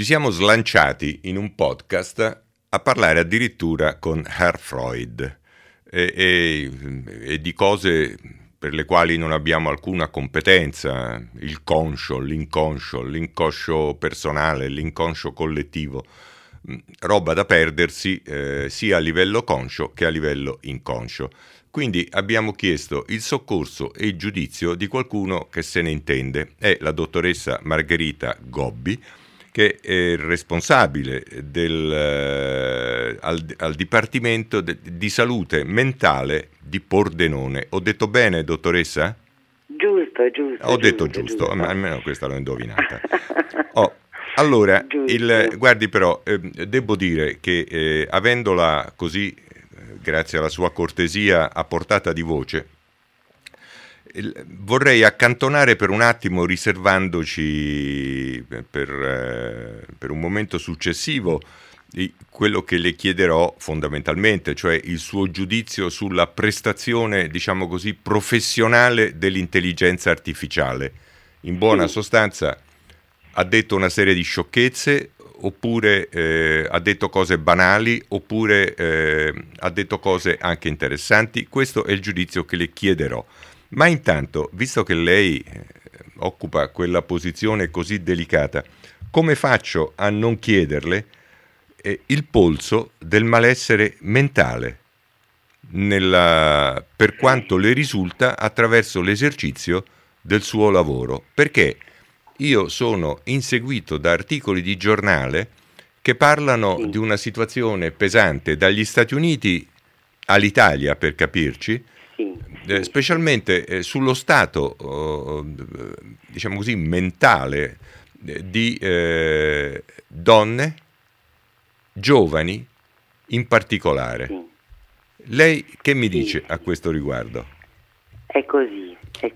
ci siamo slanciati in un podcast a parlare addirittura con Herr Freud e di cose per le quali non abbiamo alcuna competenza, il conscio, l'inconscio personale, l'inconscio collettivo, roba da perdersi sia a livello conscio che a livello inconscio. Quindi abbiamo chiesto il soccorso e il giudizio di qualcuno che se ne intende. È la dottoressa Margherita Gobbi, che è responsabile al Dipartimento di Salute Mentale di Pordenone. Ho detto bene, dottoressa? Giusto. Ho detto giusto. Almeno questa l'ho indovinata. Allora, guardi però, devo dire che avendola così, grazie alla sua cortesia, a portata di voce, vorrei accantonare per un attimo, riservandoci per un momento successivo quello che le chiederò fondamentalmente, cioè il suo giudizio sulla prestazione, diciamo così, professionale dell'intelligenza artificiale. In buona sostanza, ha detto una serie di sciocchezze, oppure ha detto cose banali, oppure ha detto cose anche interessanti. Questo è il giudizio che le chiederò. Ma intanto, visto che lei occupa quella posizione così delicata, come faccio a non chiederle il polso del malessere mentale, per quanto le risulta attraverso l'esercizio del suo lavoro? Perché io sono inseguito da articoli di giornale che parlano di una situazione pesante dagli Stati Uniti all'Italia, per capirci, specialmente sullo stato, diciamo così, mentale di donne, giovani in particolare. Lei che mi dice a questo riguardo? È così.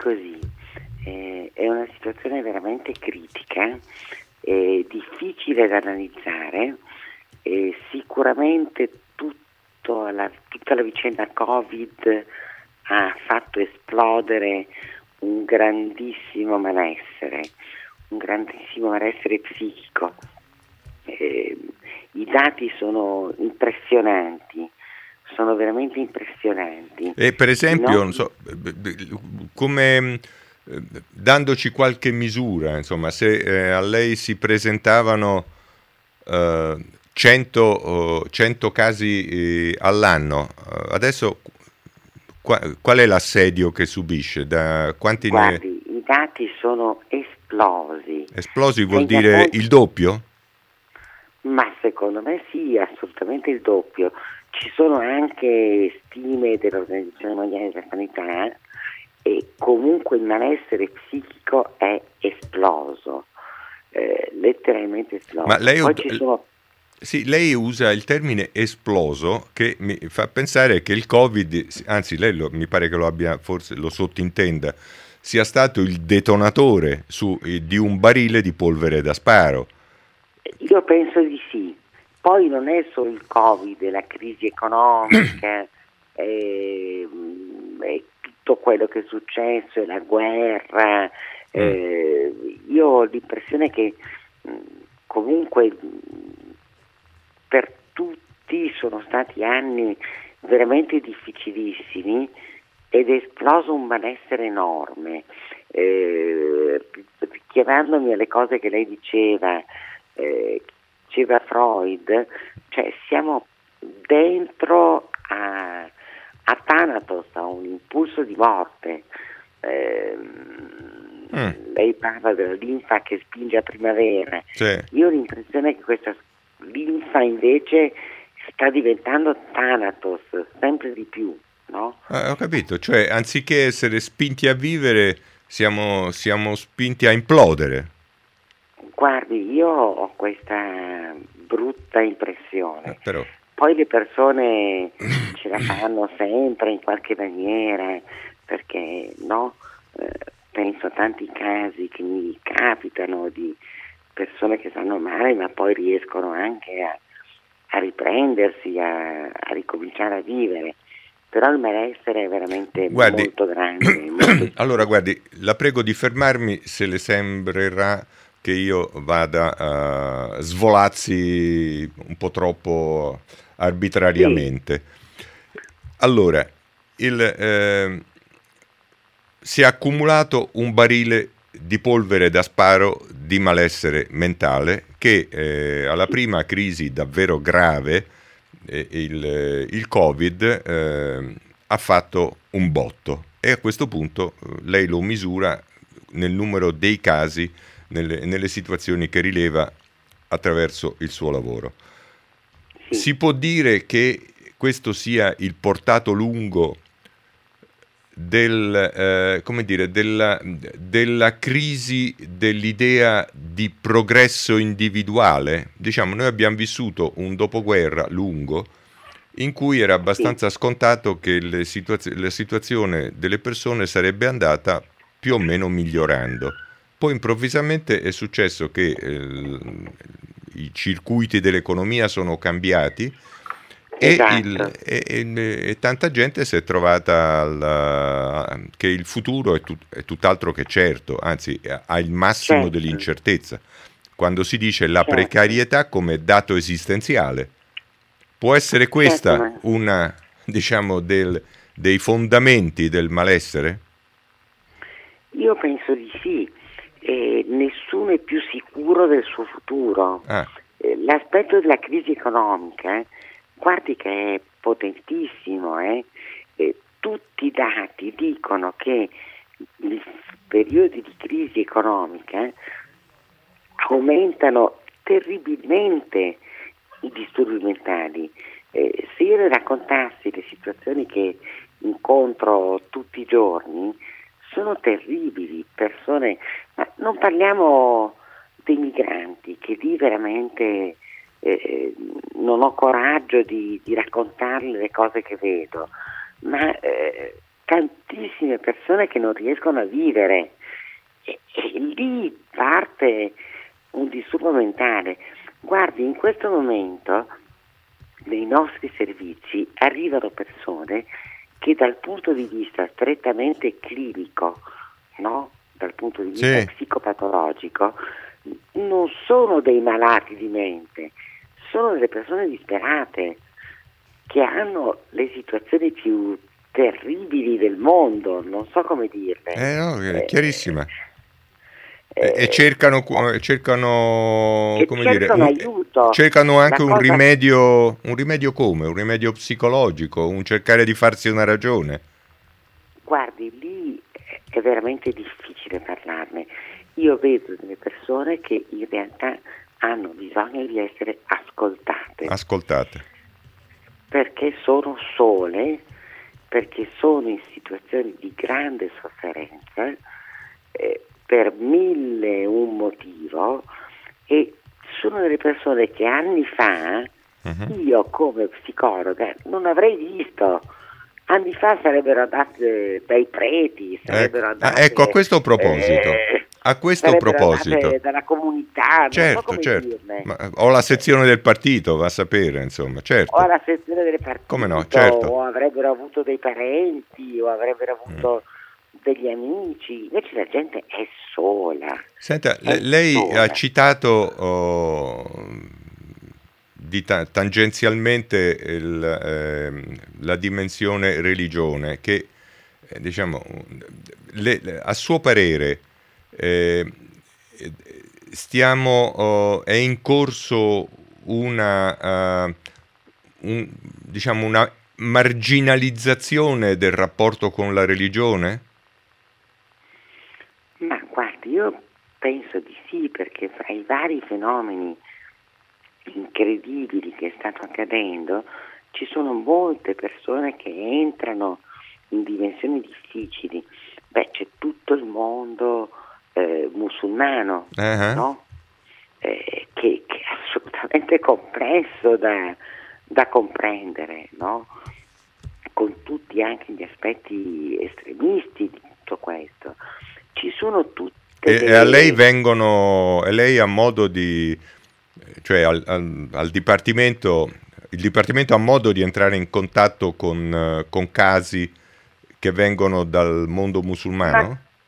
È una situazione veramente critica, difficile da analizzare, sicuramente tutta la vicenda Covid ha fatto esplodere un grandissimo malessere psichico. I dati sono impressionanti, sono veramente impressionanti. E per esempio, non so, come dandoci qualche misura, insomma, se a lei si presentavano 100 casi all'anno, adesso qual è l'assedio che subisce? Guardi, i dati sono esplosi. Esplosi vuol dire il doppio? Ma secondo me sì, assolutamente il doppio. Ci sono anche stime dell'Organizzazione Mondiale della Sanità e comunque il malessere psichico è esploso, letteralmente esploso. Ma lei, Poi ci sono... Sì, lei usa il termine esploso, che mi fa pensare che il Covid, anzi lei mi pare che lo abbia, forse lo sottintenda, sia stato il detonatore di un barile di polvere da sparo. Io penso di sì. Poi non è solo il Covid, la crisi economica, è tutto quello che è successo, è la guerra. Io ho l'impressione che comunque per tutti sono stati anni veramente difficilissimi ed è esploso un malessere enorme. Richiamandomi alle cose che lei diceva Freud, cioè siamo dentro a Thanatos, a un impulso di morte. Lei parla della linfa che spinge a primavera. Sì. Io ho l'impressione che questa linfa invece sta diventando Thanatos sempre di più, no? Ho capito, cioè anziché essere spinti a vivere siamo spinti a implodere. Guardi, io ho questa brutta impressione. Però. Poi le persone ce la fanno sempre in qualche maniera, perché penso a tanti casi che mi capitano di persone che stanno male, ma poi riescono anche a riprendersi, a ricominciare a vivere. Però il malessere è veramente molto grande. Allora, guardi, la prego di fermarmi se le sembrerà che io vada svolazzi un po' troppo arbitrariamente. Allora, si è accumulato un barile di polvere da sparo di malessere mentale che alla prima crisi davvero grave, il Covid, ha fatto un botto, e a questo punto lei lo misura nel numero dei casi, nelle situazioni che rileva attraverso il suo lavoro. Si può dire che questo sia il portato lungo della crisi dell'idea di progresso individuale. Diciamo, noi abbiamo vissuto un dopoguerra lungo in cui era abbastanza scontato che la situazione delle persone sarebbe andata più o meno migliorando. Poi improvvisamente è successo che i circuiti dell'economia sono cambiati, e tanta gente si è trovata che il futuro è tutt'altro che certo, anzi ha il massimo dell'incertezza. Quando si dice la precarietà come dato esistenziale, può essere questa una, diciamo, dei fondamenti del malessere? Io penso di sì. Nessuno è più sicuro del suo futuro. L'aspetto della crisi economica, guardi che è potentissimo, tutti i dati dicono che i periodi di crisi economica aumentano terribilmente i disturbi mentali. Se io le raccontassi le situazioni che incontro tutti i giorni, sono terribili, persone, ma non parliamo dei migranti, che lì veramente non ho coraggio di raccontarle le cose che vedo, ma tantissime persone che non riescono a vivere, e lì parte un disturbo mentale. Guardi, in questo momento nei nostri servizi arrivano persone che dal punto di vista strettamente clinico, no? Dal punto di vista psicopatologico, non sono dei malati di mente, sono delle persone disperate che hanno le situazioni più terribili del mondo, non so come dirle. No, è chiarissima. E cercano come dire, aiuto. Cercano anche un rimedio come? Un rimedio psicologico, un cercare di farsi una ragione. Guardi, lì è veramente difficile parlarne. Io vedo delle persone che in realtà hanno bisogno di essere ascoltate. Perché sono sole, perché sono in situazioni di grande sofferenza, per 1001 motivo, e sono delle persone che anni fa io come psicologa non avrei visto. Anni fa sarebbero andate dai preti, sarebbero andate, ecco, a questo proposito, dalla comunità, certo, non so come dirne. O la sezione del partito, va a sapere, insomma, certo. O la sezione del partito, come no, certo. O avrebbero avuto dei parenti, o avrebbero avuto degli amici. Invece la gente è sola. Senta, lei ha citato tangenzialmente la dimensione religione, che diciamo a suo parere è in corso una marginalizzazione del rapporto con la religione? Ma guardi, io penso di sì, perché fra i vari fenomeni incredibili che stanno accadendo ci sono molte persone che entrano in dimensioni difficili. C'è tutto il mondo musulmano, no? Che è assolutamente complesso da comprendere, no? Con tutti anche gli aspetti estremisti di tutto questo. Ci sono tutte e a lei lei ha modo di, cioè al Dipartimento, il Dipartimento ha modo di entrare in contatto con casi che vengono dal mondo musulmano?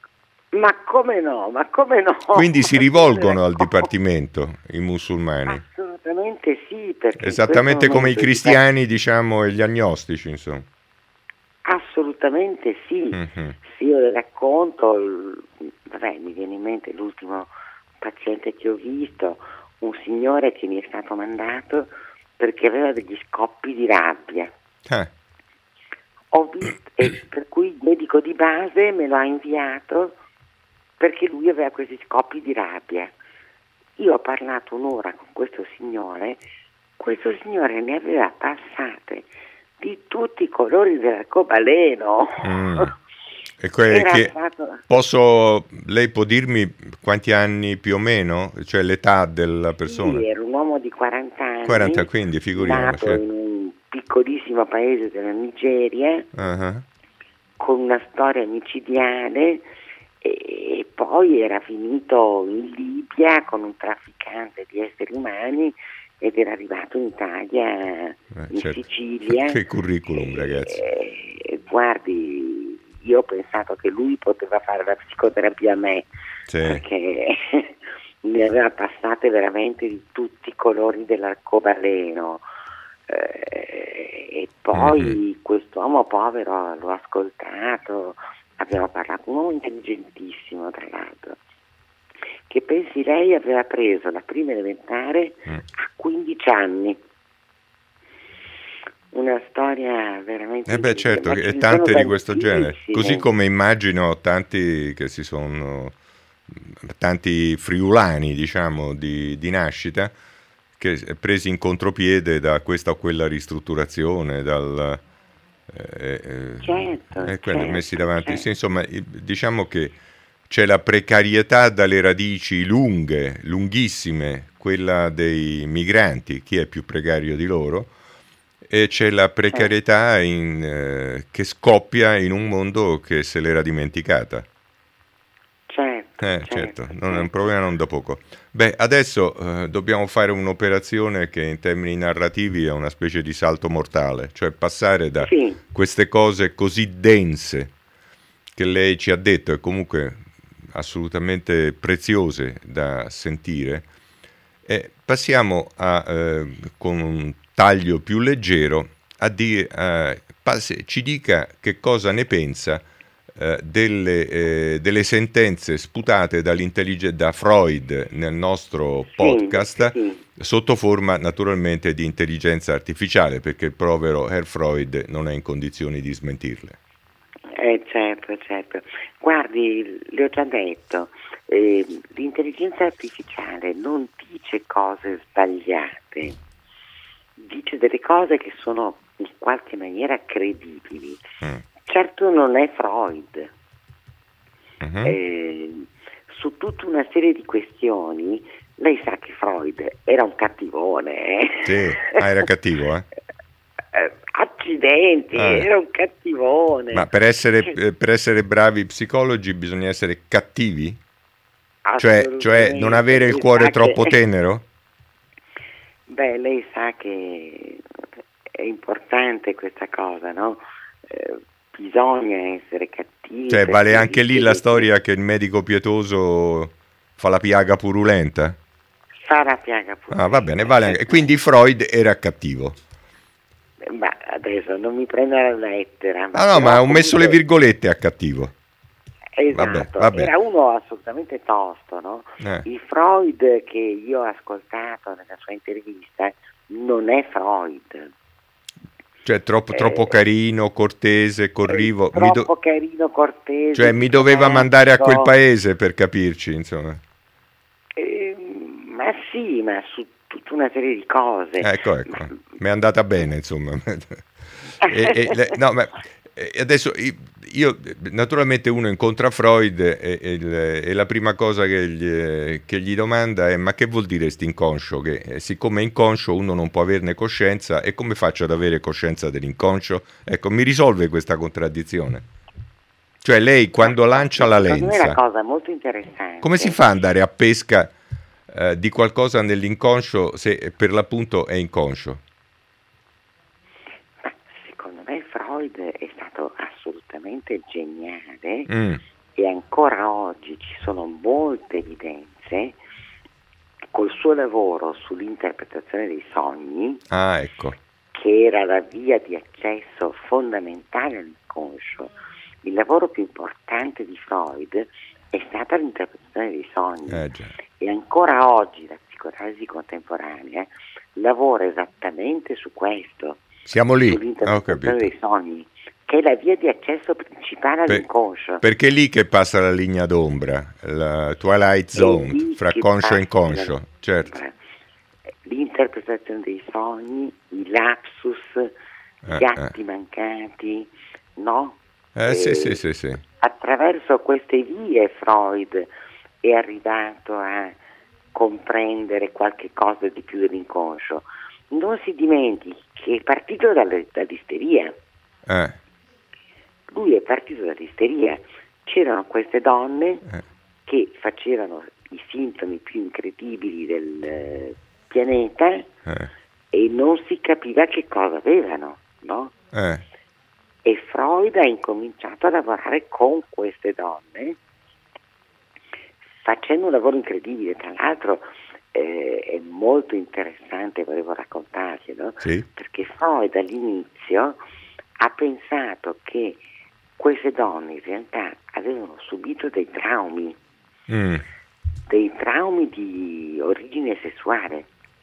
Ma come no, ma come no? Quindi si rivolgono al dipartimento i musulmani. Assolutamente sì, perché in Esattamente questo come i momento cristiani, diciamo, e gli agnostici, insomma. assolutamente sì. Mhm. Sì, io le racconto, vabbè, mi viene in mente l'ultimo paziente che ho visto, un signore che mi è stato mandato perché aveva degli scoppi di rabbia. Ah, Ho visto, e per cui il medico di base me lo ha inviato perché lui aveva questi scoppi di rabbia. Io ho parlato un'ora con questo signore ne aveva passate di tutti i colori dell'arcobaleno. E Era che stato... lei può dirmi quanti anni più o meno? Cioè l'età della persona? Sì, era un uomo di 40 40, anni, quindi figuriamoci. nato in un piccolissimo paese della Nigeria, Ah, con una storia micidiale, e poi era finito in Libia con un trafficante di esseri umani ed era arrivato in Italia, in certo. Sicilia. Che curriculum, ragazzi. Guardi, io ho pensato che lui poteva fare la psicoterapia a me, Sì. perché ne aveva passate veramente di tutti i colori dell'arcobaleno. E poi quest'uomo povero l'ho ascoltato, abbiamo parlato, un uomo intelligentissimo tra l'altro, che pensi lei aveva preso la prima elementare a 15 anni. Una storia veramente Certo, ma ce e ne tante sono di questo genere. tantissime. Così come immagino tanti che si sono, tanti friulani, diciamo, di nascita, che presi in contropiede da questa o quella ristrutturazione, Certo, messi davanti. certo. Sì, insomma, diciamo che c'è la precarietà dalle radici lunghe, lunghissime, quella dei migranti, chi è più precario di loro, e c'è la precarietà che scoppia in un mondo che se l'era dimenticata. Certo, non è un problema non da poco. Beh, adesso dobbiamo fare un'operazione che in termini narrativi è una specie di salto mortale, cioè passare da queste cose così dense che lei ci ha detto e comunque assolutamente preziose da sentire, e passiamo con un taglio più leggero a dire, ci dica che cosa ne pensa delle sentenze sputate da Freud nel nostro podcast, sotto forma naturalmente di intelligenza artificiale, perché il povero Herr Freud non è in condizioni di smentirle. Certo. Guardi, le ho già detto, l'intelligenza artificiale non dice cose sbagliate, dice delle cose che sono in qualche maniera credibili. Certo non è Freud. Su tutta una serie di questioni, lei sa che Freud era un cattivone. Sì, era cattivo, Accidenti, era un cattivone. Ma per essere bravi psicologi bisogna essere cattivi? Cioè non avere il cuore troppo tenero? Beh, lei sa che è importante questa cosa, no? Bisogna essere cattivi. Cioè vale anche lì la storia che il medico pietoso fa la piaga purulenta? Fa la piaga purulenta. Va bene, vale anche. E quindi Freud era cattivo. Ma adesso non mi prenda la lettera. No, ma ho messo le virgolette a cattivo. Esatto, vabbè. Era uno assolutamente tosto, no? Il Freud che io ho ascoltato nella sua intervista non è Freud. Cioè troppo carino, cortese, corrivo. Troppo carino, cortese. Cioè mi doveva mandare a quel paese per capirci, insomma. Ma sì, ma su tutta una serie di cose. Ecco, mi è andata bene, insomma. Adesso io naturalmente uno incontra Freud e la prima cosa che gli domanda è: ma che vuol dire quest'inconscio? Che siccome è inconscio uno non può averne coscienza, e come faccio ad avere coscienza dell'inconscio? Ecco, mi risolve questa contraddizione. Cioè lei quando lancia la lenza, è una cosa molto interessante. Come si fa ad andare a pesca di qualcosa nell'inconscio se per l'appunto è inconscio? Secondo me Freud è stato assolutamente geniale e ancora oggi ci sono molte evidenze col suo lavoro sull'interpretazione dei sogni, ecco. che era la via di accesso fondamentale all'inconscio. Il lavoro più importante di Freud è stata l'interpretazione dei sogni, e ancora oggi la psicoanalisi contemporanea lavora esattamente su questo. Siamo lì, sull'interpretazione dei sogni, che è la via di accesso principale all'inconscio. Perché è lì che passa la linea d'ombra, la Twilight Zone, fra conscio e inconscio, certo. L'interpretazione dei sogni, i lapsus, gli atti mancati, no? Sì. Attraverso queste vie Freud è arrivato a comprendere qualche cosa di più dell'inconscio. Non si dimentichi che è partito dall'isteria. Lui è partito dall'isteria. C'erano queste donne che facevano i sintomi più incredibili del pianeta e non si capiva che cosa avevano, no? E Freud ha incominciato a lavorare con queste donne facendo un lavoro incredibile. Tra l'altro è molto interessante, volevo raccontarglielo, perché Freud all'inizio ha pensato che queste donne in realtà avevano subito dei traumi di origine sessuale,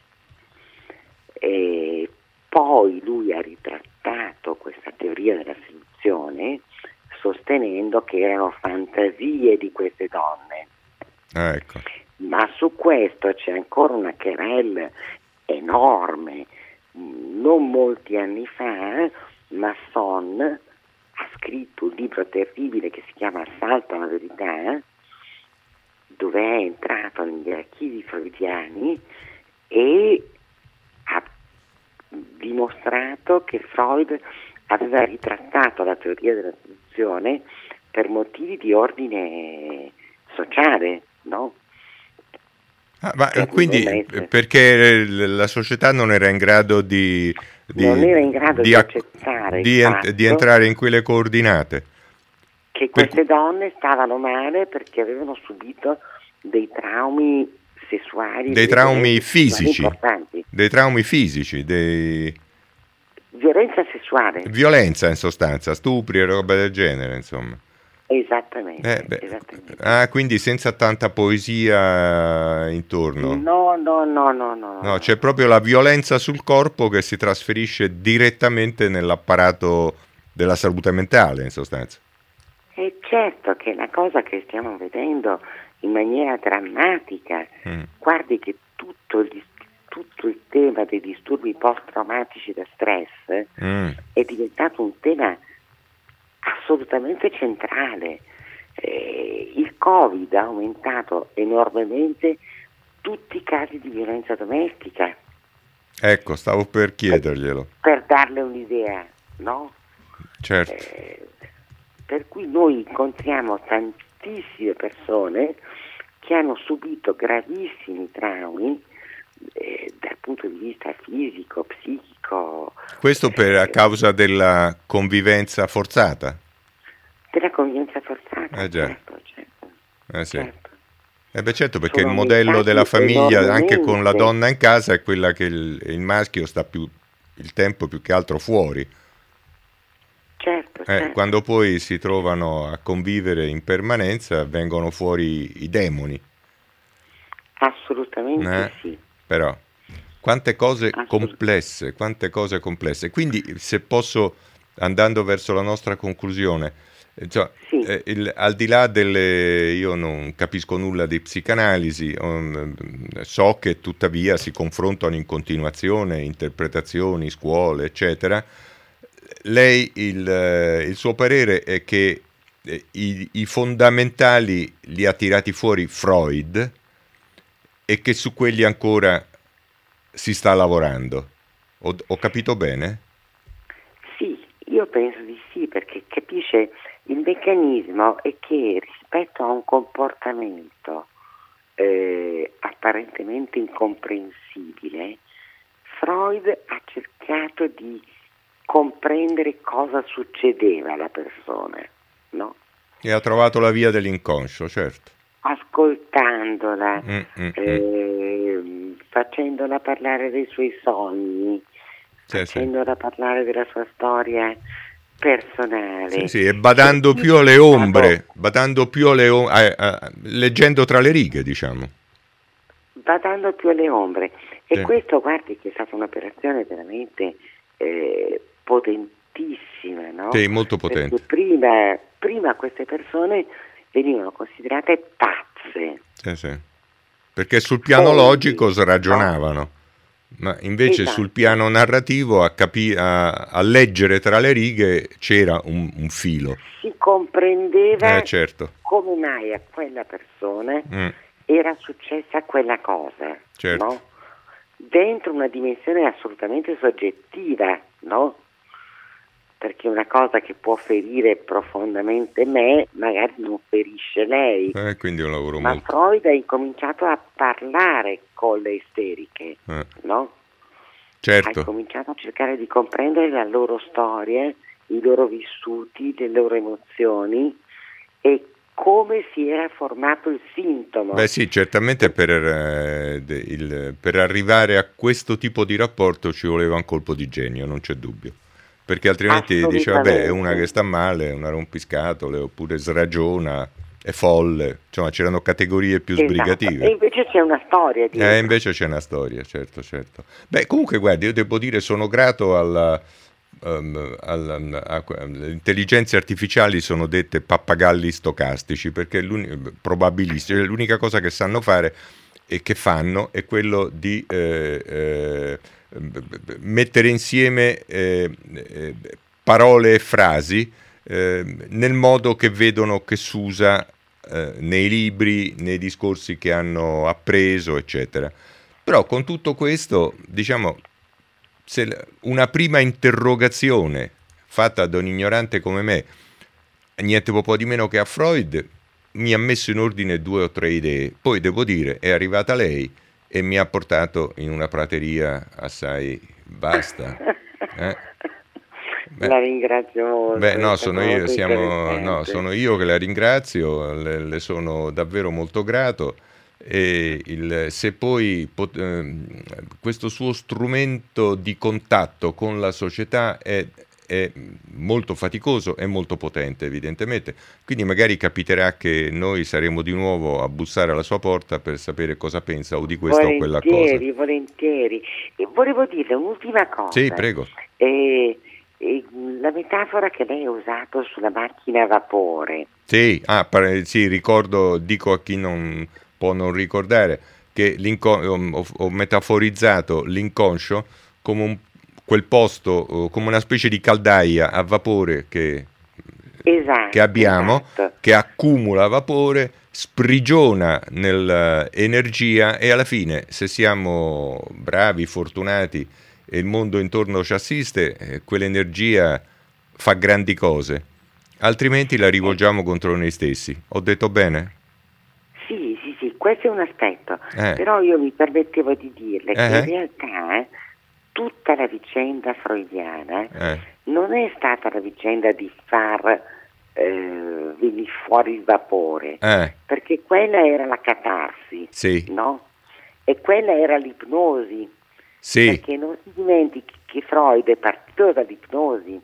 e poi lui ha ritrattato questa teoria della seduzione sostenendo che erano fantasie di queste donne. Ecco. Ma su questo c'è ancora una querelle enorme. Non molti anni fa Masson ha scritto un libro terribile che si chiama Assalto alla verità, dove è entrato negli archivi freudiani e ha dimostrato che Freud aveva ritrattato la teoria della seduzione per motivi di ordine sociale, no? Quindi perché la società non era in grado di accettare di entrare in quelle coordinate, che queste donne stavano male perché avevano subito dei traumi sessuali, dei traumi fisici, importanti. Dei traumi fisici, violenza sessuale, violenza in sostanza, stupri e roba del genere, insomma. Esattamente. Quindi senza tanta poesia intorno. No, c'è proprio la violenza sul corpo che si trasferisce direttamente nell'apparato della salute mentale, in sostanza. È certo che è una cosa che stiamo vedendo in maniera drammatica. Guardi che tutto il tema dei disturbi post-traumatici da stress è diventato un tema assolutamente centrale. Il Covid ha aumentato enormemente tutti i casi di violenza domestica. Ecco, stavo per chiederglielo. Per darle un'idea, no? Certo. Per cui noi incontriamo tantissime persone che hanno subito gravissimi traumi dal punto di vista fisico, psichico. Questo a causa della convivenza forzata? Della convivenza forzata, certo. Certo, perché il modello della famiglia, anche con la donna in casa, è quella che il maschio sta il tempo più che altro fuori. Certo. Quando poi si trovano a convivere in permanenza, vengono fuori i demoni. Assolutamente sì. Però, quante cose complesse. Quindi, se posso, andando verso la nostra conclusione, al di là io non capisco nulla di psicanalisi, so che tuttavia si confrontano in continuazione interpretazioni, scuole, eccetera. Lei, il suo parere è che i fondamentali li ha tirati fuori Freud e che su quelli ancora si sta lavorando. Ho capito bene? Sì, io penso di sì, perché capisce il meccanismo è che rispetto a un comportamento apparentemente incomprensibile, Freud ha cercato di comprendere cosa succedeva alla persona, no? E ha trovato la via dell'inconscio, certo. Ascoltandola, facendola parlare dei suoi sogni, facendola parlare della sua storia personale. Sì, e badando più alle ombre, leggendo tra le righe, diciamo. Badando più alle ombre. E questo, guardi, che è stata un'operazione veramente potentissima, no? Sì, molto potente. Perché prima queste persone venivano considerate pazze. Sì. Perché sul piano logico ragionavano, ma invece sul piano narrativo a leggere tra le righe c'era un filo. Si comprendeva certo. come mai a quella persona era successa quella cosa, certo. no? Dentro una dimensione assolutamente soggettiva, no? Perché una cosa che può ferire profondamente me, magari non ferisce lei. Quindi è un lavoro ma molto... Freud ha incominciato a parlare con le isteriche, no? Certo. Ha cominciato a cercare di comprendere la loro storia, i loro vissuti, le loro emozioni e come si era formato il sintomo. Beh sì, certamente per arrivare a questo tipo di rapporto ci voleva un colpo di genio, non c'è dubbio. Perché altrimenti dice, vabbè, è una che sta male, è una rompiscatole, oppure sragiona, è folle. Insomma, c'erano categorie più sbrigative. E invece c'è una storia dietro. Invece c'è una storia, certo. Beh, comunque, guardi, io devo dire, sono grato alle intelligenze artificiali, sono dette pappagalli stocastici, perché probabilistici, l'unica cosa che sanno fare e che fanno è quello di mettere insieme parole e frasi nel modo che vedono che si usa nei libri, nei discorsi che hanno appreso, eccetera. Però con tutto questo, diciamo, se una prima interrogazione fatta da un ignorante come me, niente po' di meno che a Freud, mi ha messo in ordine 2 o 3 idee. Poi devo dire, è arrivata lei e mi ha portato in una prateria assai vasta. La ringrazio molto. Sono io che la ringrazio, le sono davvero molto grato. E se poi questo suo strumento di contatto con la società è molto faticoso e molto potente, evidentemente, quindi magari capiterà che noi saremo di nuovo a bussare alla sua porta per sapere cosa pensa o di questa o quella cosa. Volentieri. E volevo dirle un'ultima cosa. Sì, prego. La metafora che lei ha usato sulla macchina a vapore. Sì, ricordo, dico a chi non può non ricordare, che ho metaforizzato l'inconscio come quel posto, come una specie di caldaia a vapore che abbiamo, che accumula vapore, sprigiona nell'energia e alla fine, se siamo bravi, fortunati e il mondo intorno ci assiste, quell'energia fa grandi cose, altrimenti la rivolgiamo contro noi stessi. Ho detto bene? Sì, questo è un aspetto, però io mi permettevo di dirle che in realtà tutta la vicenda freudiana non è stata la vicenda di far venire fuori il vapore, perché quella era la catarsi, no? E quella era l'ipnosi, perché non si dimentichi che Freud è partito dall'ipnosi.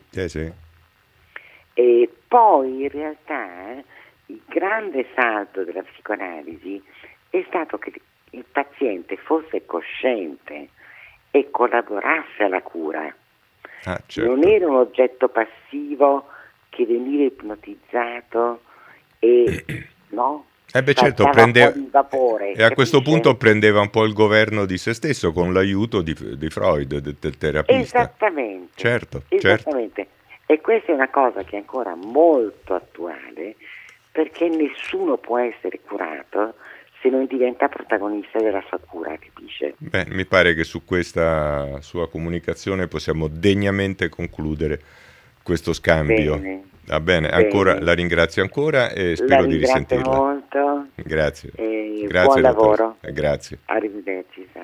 E poi in realtà il grande salto della psicoanalisi è stato che il paziente fosse cosciente e collaborasse alla cura. Certo. Non era un oggetto passivo che veniva ipnotizzato e no? Certo, il vapore, e a questo punto prendeva un po' il governo di se stesso con l'aiuto di Freud, del terapista. Esattamente. Certo. E questa è una cosa che è ancora molto attuale, perché nessuno può essere curato se non diventa protagonista della sua cura, capisce? Beh, mi pare che su questa sua comunicazione possiamo degnamente concludere questo scambio. Va bene, ancora la ringrazio ancora e spero di risentirla. Molto. Grazie. Grazie, buon lavoro. Grazie. Arrivederci.